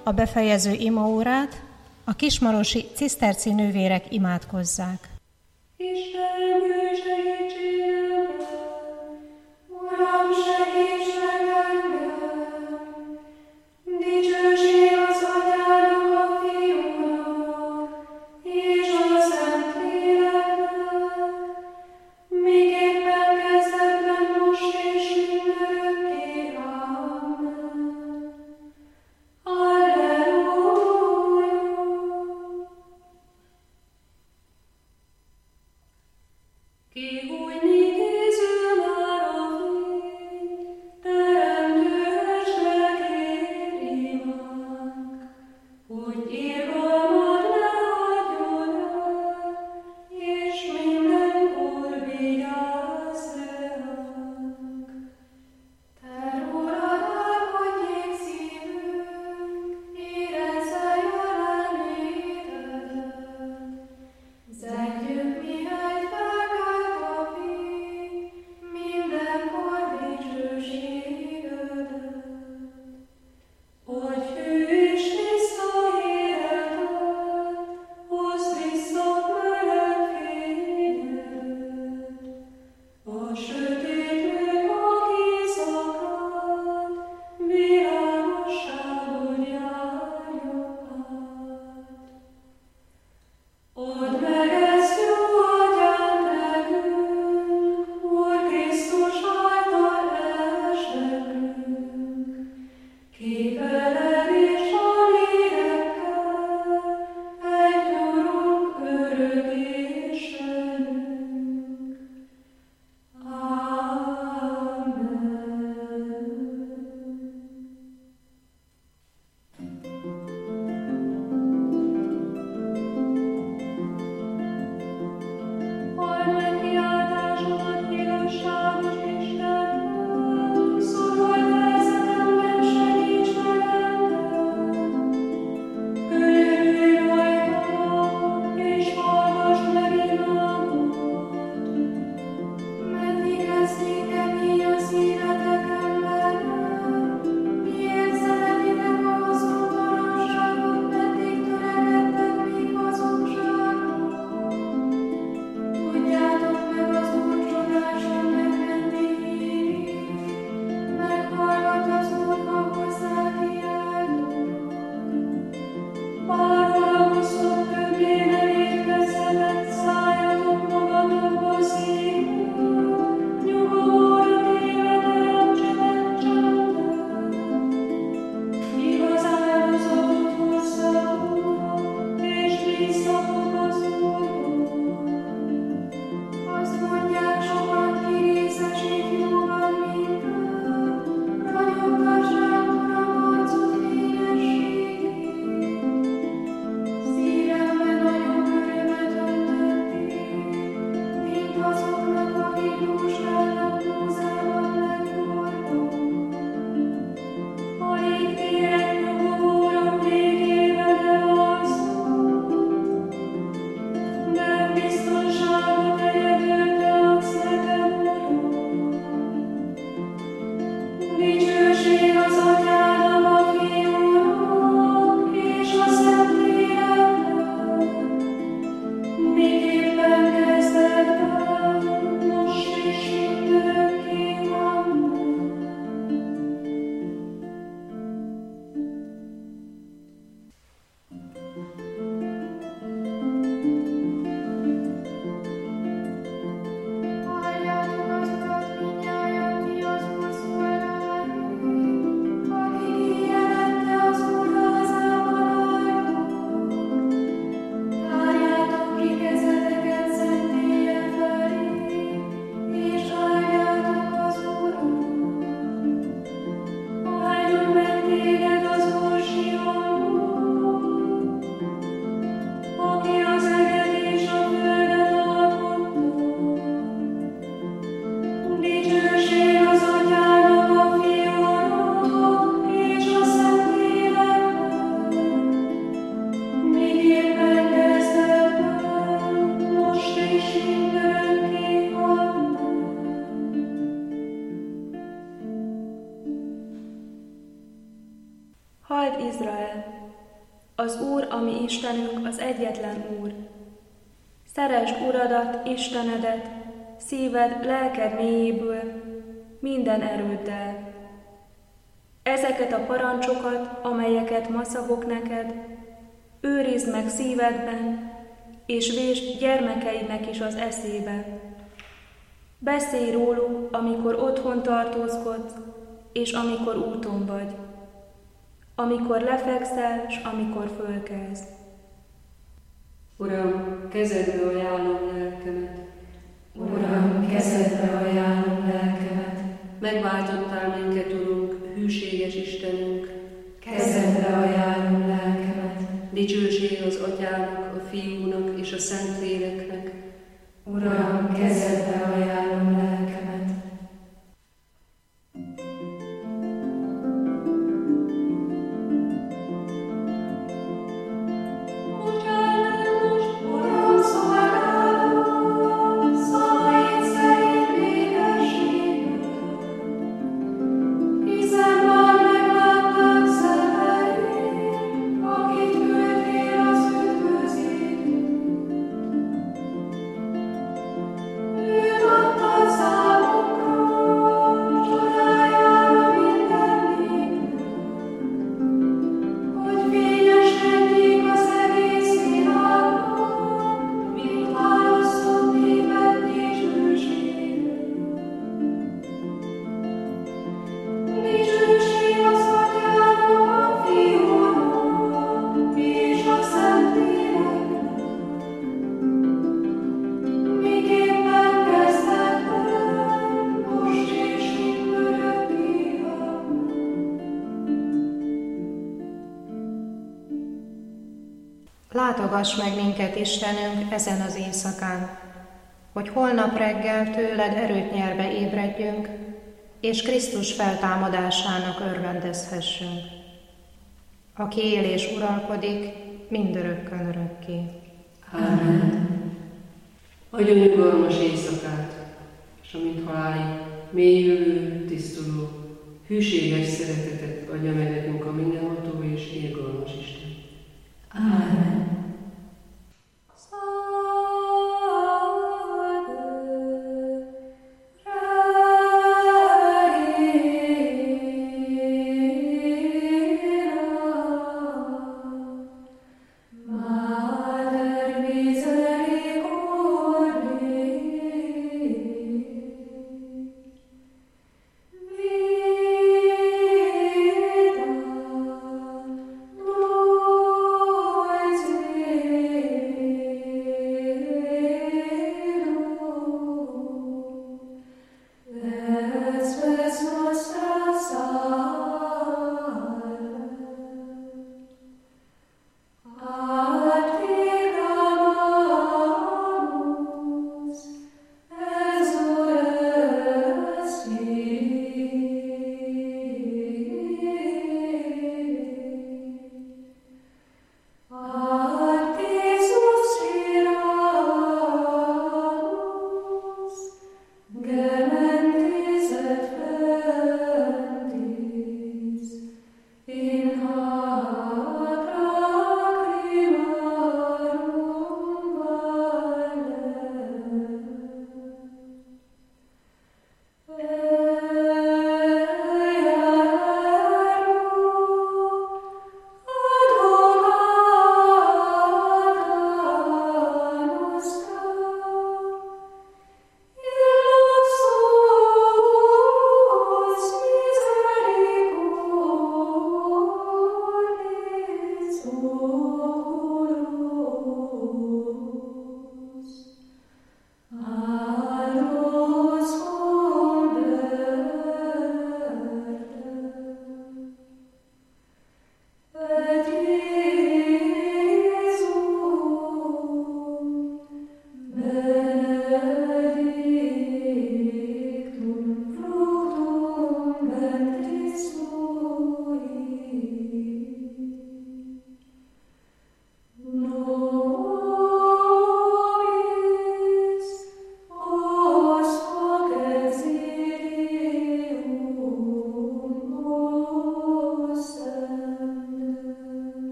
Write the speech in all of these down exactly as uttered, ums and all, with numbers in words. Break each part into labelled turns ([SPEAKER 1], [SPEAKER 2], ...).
[SPEAKER 1] a befejező imaórát a kismarosi ciszterci nővérek imádkozzák.
[SPEAKER 2] Istenem, jöjj segítségemre! Uram, segíts meg engem! Dicsőség az Atyának, a Fiúnak, és a Szentléleknek, miképpen kezdetben, most és mindörökké. Amen. Alleluja!
[SPEAKER 3] Halld Izrael! Az Úr, a mi Istenünk, az egyetlen Úr. Szeresd Uradat, Istenedet, szíved, lelked mélyéből, minden erőddel. Ezeket a parancsokat, amelyeket ma szavok neked, őrizd meg szívedben, és vésd gyermekeidnek is az eszébe. Beszélj róluk, amikor otthon tartózkodsz, és amikor úton vagy, amikor lefekszel, s amikor fölkelsz.
[SPEAKER 2] Uram, kezedbe ajánlom lelkemet.
[SPEAKER 4] Uram, kezedbe ajánlom lelkemet.
[SPEAKER 2] Megváltottál minket, Urunk, hűséges Istenünk.
[SPEAKER 4] Kezedbe ajánlom lelkemet.
[SPEAKER 2] Dicsőség az Atyának, a Fiúnak és a Szentléleknek.
[SPEAKER 4] Uram, kezedbe ajánlom lelkemet.
[SPEAKER 1] Látogass meg minket, Istenünk, ezen az éjszakán, hogy holnap reggel tőled erőt nyerve ébredjünk, és Krisztus feltámadásának örvendezhessünk, aki él és uralkodik mindörökkön örökké.
[SPEAKER 4] Amen.
[SPEAKER 2] Adjon nyugalmas éjszakát, és amint halálig mélyülő, tisztuló, hűséges szeretetet adja meg nekünk a mindenható és irgalmas Isten.
[SPEAKER 4] Amen.
[SPEAKER 2] Lord,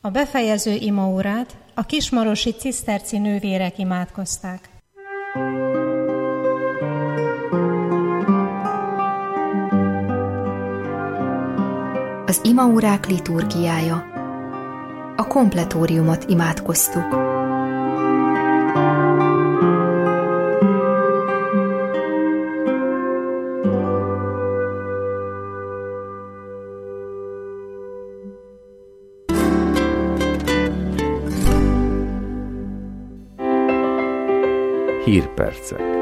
[SPEAKER 1] A befejező imaórát a kismarosi ciszterci nővérek imádkozták.
[SPEAKER 5] Az imaórák liturgiája. A kompletóriumot imádkoztuk.
[SPEAKER 6] Hírpercek.